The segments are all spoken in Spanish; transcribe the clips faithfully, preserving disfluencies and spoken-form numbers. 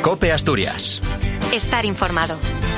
COPE Asturias. Estar informado.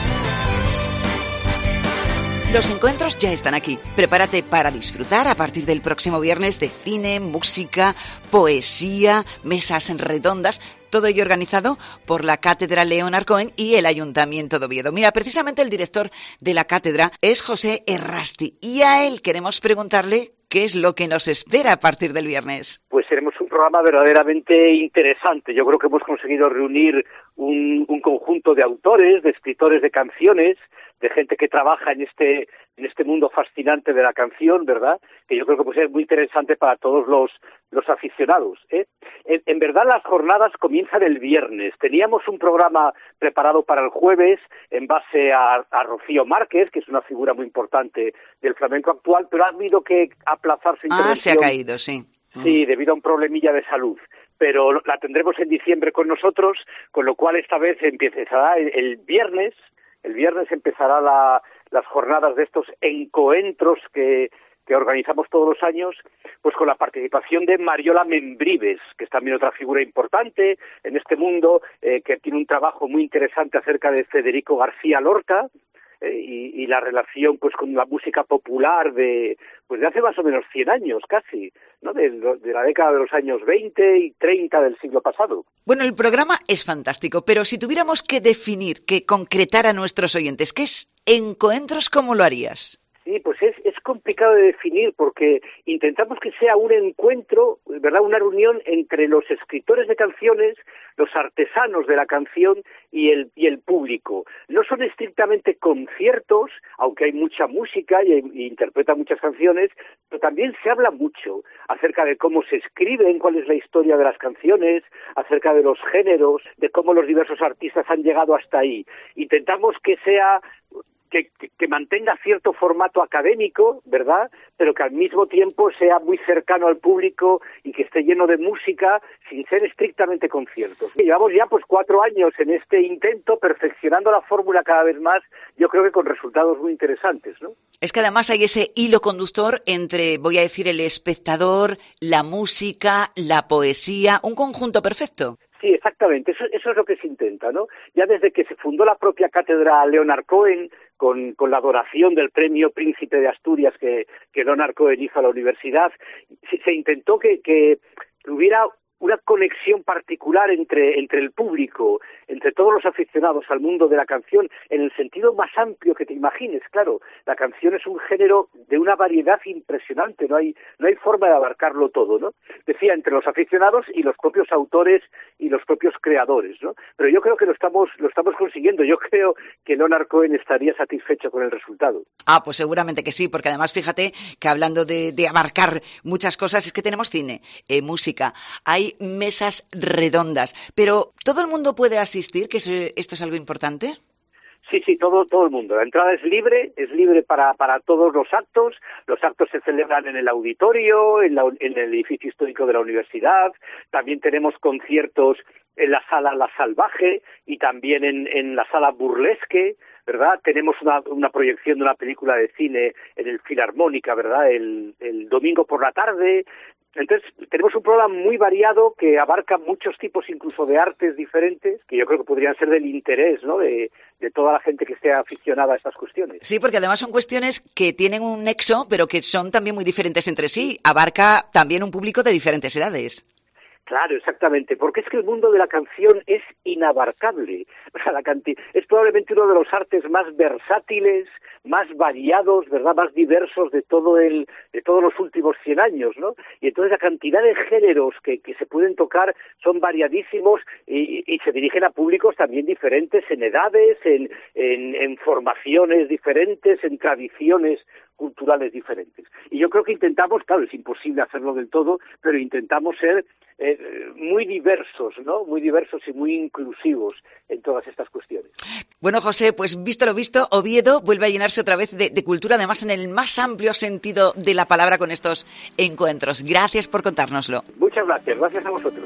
Los encuentros ya están aquí. Prepárate para disfrutar a partir del próximo viernes de cine, música, poesía, mesas redondas. Todo ello organizado por la Cátedra Leonard Cohen y el Ayuntamiento de Oviedo. Mira, precisamente el director de la cátedra es José Errasti y a él queremos preguntarle qué es lo que nos espera a partir del viernes. Pues tenemos un programa verdaderamente interesante. Yo creo que hemos conseguido reunir un, un conjunto de autores, de escritores de canciones, de gente que trabaja en este en este mundo fascinante de la canción, ¿verdad? Que yo creo que puede ser muy interesante para todos los los aficionados, ¿eh? En, en verdad las jornadas comienzan el viernes. Teníamos un programa preparado para el jueves en base a, a Rocío Márquez, que es una figura muy importante del flamenco actual, pero ha habido que aplazar su intervención. Ah, se ha caído, sí. Sí, debido a un problemilla de salud. Pero la tendremos en diciembre con nosotros, con lo cual esta vez empezará el, el viernes. El viernes empezará la, las jornadas de estos encuentros que, que organizamos todos los años, pues con la participación de Mariola Membrives, que es también otra figura importante en este mundo, eh, que tiene un trabajo muy interesante acerca de Federico García Lorca, eh, y, y la relación pues con la música popular de pues de hace más o menos cien años casi, ¿no? De, de la década de los años veinte y treinta del siglo pasado. Bueno, el programa es fantástico, pero si tuviéramos que definir, que concretar a nuestros oyentes, ¿qué es encuentros? ¿Cómo lo harías? Sí, pues es, es complicado de definir porque intentamos que sea un encuentro, ¿verdad? Una reunión entre los escritores de canciones, los artesanos de la canción y el y el público. No son estrictamente conciertos, aunque hay mucha música y, y interpreta muchas canciones, pero también se habla mucho acerca de cómo se escriben, cuál es la historia de las canciones, acerca de los géneros, de cómo los diversos artistas han llegado hasta ahí. Intentamos que sea Que, que, que mantenga cierto formato académico, ¿verdad?, pero que al mismo tiempo sea muy cercano al público y que esté lleno de música sin ser estrictamente conciertos. Y llevamos ya pues cuatro años en este intento, perfeccionando la fórmula cada vez más, yo creo que con resultados muy interesantes, ¿no? Es que además hay ese hilo conductor entre, voy a decir, el espectador, la música, la poesía, un conjunto perfecto. Sí, exactamente, eso, eso es lo que se intenta, ¿no? Ya desde que se fundó la propia Cátedra Leonard Cohen, con, con la donación del premio Príncipe de Asturias que, que Leonard Cohen hizo a la universidad, se, se intentó que, que hubiera una conexión particular entre, entre el público, entre todos los aficionados al mundo de la canción, en el sentido más amplio que te imagines. Claro, la canción es un género de una variedad impresionante, no hay, no hay forma de abarcarlo todo, ¿no? Decía, entre los aficionados y los propios autores y los propios creadores, ¿no? Pero yo creo que lo estamos, lo estamos consiguiendo. Yo creo que Leonard Cohen estaría satisfecho con el resultado. Ah, pues seguramente que sí, porque además fíjate que hablando de, de abarcar muchas cosas, es que tenemos cine, eh, música, hay mesas redondas, pero ¿todo el mundo puede asistir? ¿Que esto es algo importante? Sí, sí, todo todo el mundo. La entrada es libre, es libre para para todos los actos. Los actos se celebran en el auditorio, en, la, en el edificio histórico de la universidad. También tenemos conciertos en la sala La Salvaje y también en, en la sala Burlesque, ¿verdad? Tenemos una, una proyección de una película de cine en el Filarmónica, ¿verdad? El, el domingo por la tarde. Entonces, tenemos un programa muy variado que abarca muchos tipos incluso de artes diferentes, que yo creo que podrían ser del interés, ¿no?, de, de toda la gente que esté aficionada a estas cuestiones. Sí, porque además son cuestiones que tienen un nexo, pero que son también muy diferentes entre sí. Abarca también un público de diferentes edades. Claro, exactamente, porque es que el mundo de la canción es inabarcable. O sea, la canti- es probablemente uno de los artes más versátiles, más variados, ¿verdad?, más diversos de todo el de todos los últimos cien años, ¿no? Y entonces la cantidad de géneros que, que se pueden tocar son variadísimos y, y se dirigen a públicos también diferentes en edades, en, en, en formaciones diferentes, en tradiciones culturales diferentes. Y yo creo que intentamos, claro, es imposible hacerlo del todo, pero intentamos ser eh, muy diversos, ¿no? Muy diversos y muy inclusivos en todas estas cuestiones. Bueno, José, pues visto lo visto, Oviedo vuelve a llenarse otra vez de, de cultura, además en el más amplio sentido de la palabra con estos encuentros. Gracias por contárnoslo. Muchas gracias, gracias a vosotros.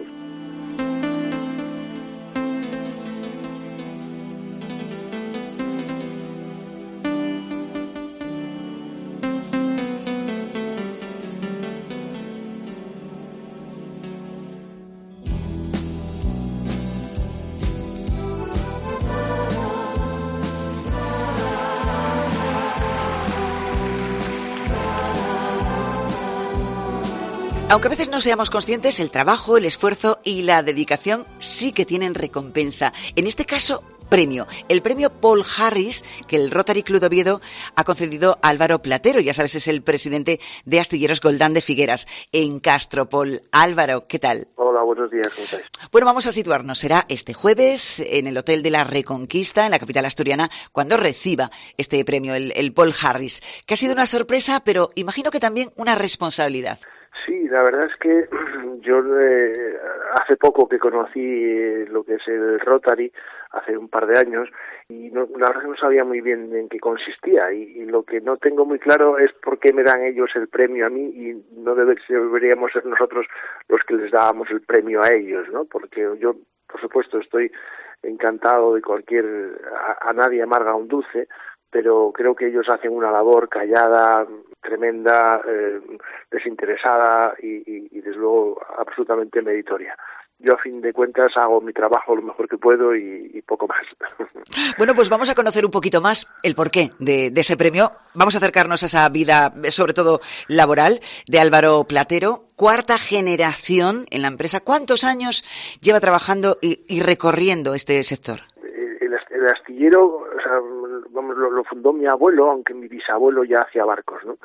Aunque a veces no seamos conscientes, el trabajo, el esfuerzo y la dedicación sí que tienen recompensa. En este caso, premio. El premio Paul Harris, que el Rotary Club de Oviedo ha concedido a Álvaro Platero. Ya sabes, es el presidente de Astilleros Goldán de Figueras, en Castropol. Álvaro, ¿qué tal? Hola, buenos días, ¿cómo estáis? Bueno, vamos a situarnos. Será este jueves en el Hotel de la Reconquista, en la capital asturiana, cuando reciba este premio, el, el Paul Harris, que ha sido una sorpresa, pero imagino que también una responsabilidad. Sí, la verdad es que yo eh, hace poco que conocí eh, lo que es el Rotary, hace un par de años, y no, la verdad es que no sabía muy bien en qué consistía, y, y lo que no tengo muy claro es por qué me dan ellos el premio a mí y no debe, deberíamos ser nosotros los que les dábamos el premio a ellos, ¿no? Porque yo, por supuesto, estoy encantado de cualquier... a, a nadie amarga un dulce, pero creo que ellos hacen una labor callada, tremenda, eh, desinteresada y, y, y, desde luego, absolutamente meritoria. Yo, a fin de cuentas, hago mi trabajo lo mejor que puedo y, y poco más. Bueno, pues vamos a conocer un poquito más el porqué de, de ese premio. Vamos a acercarnos a esa vida, sobre todo laboral, de Álvaro Platero, cuarta generación en la empresa. ¿Cuántos años lleva trabajando y, y recorriendo este sector? El, el astillero, o sea, vamos, lo, lo fundó mi abuelo, aunque mi bisabuelo ya hacía barcos, ¿no?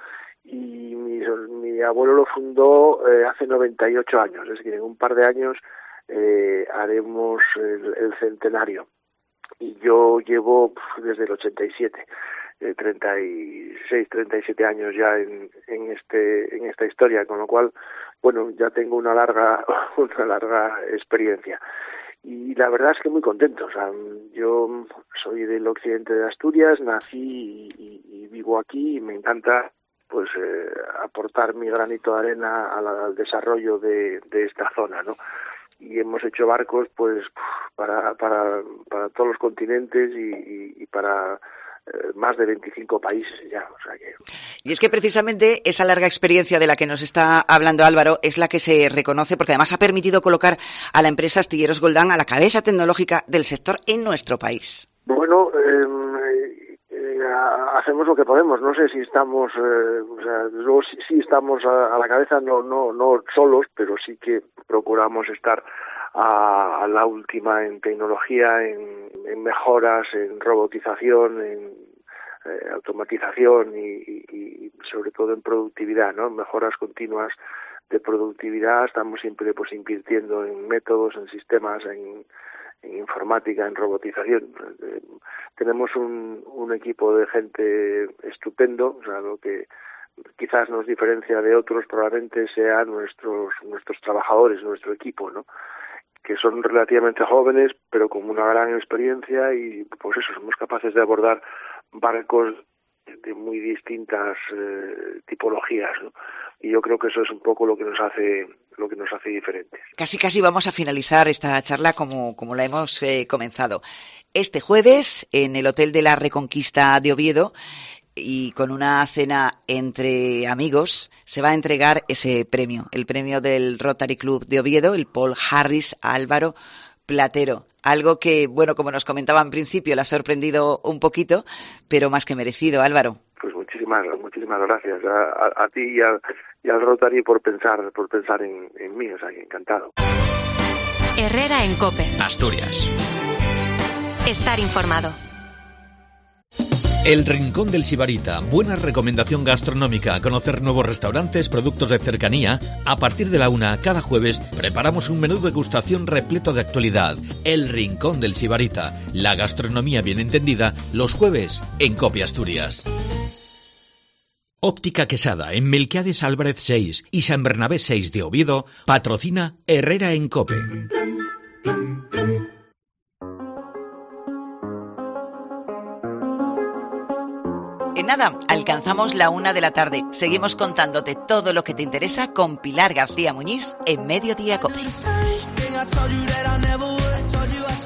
Y mi, mi abuelo lo fundó eh, hace noventa y ocho años, es decir, en un par de años eh, haremos el, el centenario. Y yo llevo pf, desde el ochenta y siete, eh, treinta y seis, treinta y siete años ya en, en este en esta historia, con lo cual, bueno, ya tengo una larga una larga experiencia. Y la verdad es que muy contento. O sea, yo soy del occidente de Asturias, nací y, y, y vivo aquí y me encanta pues eh, aportar mi granito de arena al, al desarrollo de, de esta zona, ¿no? Y hemos hecho barcos pues para para para todos los continentes y, y, y para eh, más de veinticinco países ya, o sea que... Y es que precisamente esa larga experiencia de la que nos está hablando Álvaro es la que se reconoce porque además ha permitido colocar a la empresa Astilleros Goldán a la cabeza tecnológica del sector en nuestro país. Bueno, eh, eh, hacemos lo que podemos. No sé si estamos, eh, o sea, luego sí, sí estamos a, a la cabeza, no, no, no solos, pero sí que procuramos estar a, a la última en tecnología, en, en mejoras, en robotización, en eh, automatización y, y, y sobre todo en productividad, ¿no? Mejoras continuas de productividad. Estamos siempre pues invirtiendo en métodos, en sistemas, en en informática, en robotización. Eh, tenemos un, un equipo de gente estupendo, o sea, lo que quizás nos diferencia de otros probablemente sea nuestros nuestros trabajadores, nuestro equipo, ¿no? Que son relativamente jóvenes, pero con una gran experiencia y pues eso, somos capaces de abordar barcos de muy distintas eh, tipologías, ¿no? Y yo creo que eso es un poco lo que nos hace lo que nos hace diferentes. Casi casi vamos a finalizar esta charla como como la hemos eh, comenzado. Este jueves en el Hotel de la Reconquista de Oviedo y con una cena entre amigos se va a entregar ese premio, el premio del Rotary Club de Oviedo, el Paul Harris a Álvaro Platero. Algo que, bueno, como nos comentaba en principio, le ha sorprendido un poquito, pero más que merecido, Álvaro. Pues muchísimas, muchísimas gracias a, a, a ti y, a, y al Rotary por pensar, por pensar en, en mí, o sea, encantado. Herrera en COPE. Asturias. Estar informado. El Rincón del Sibarita, buena recomendación gastronómica, conocer nuevos restaurantes, productos de cercanía. A partir de la una, cada jueves, preparamos un menú de degustación repleto de actualidad. El Rincón del Sibarita, la gastronomía bien entendida, los jueves en COPE Asturias. Óptica Quesada, en Melquiades Álvarez seis y San Bernabé seis de Oviedo, patrocina Herrera en COPE. En nada, alcanzamos la una de la tarde. Seguimos contándote todo lo que te interesa con Pilar García Muñiz en Mediodía COPE.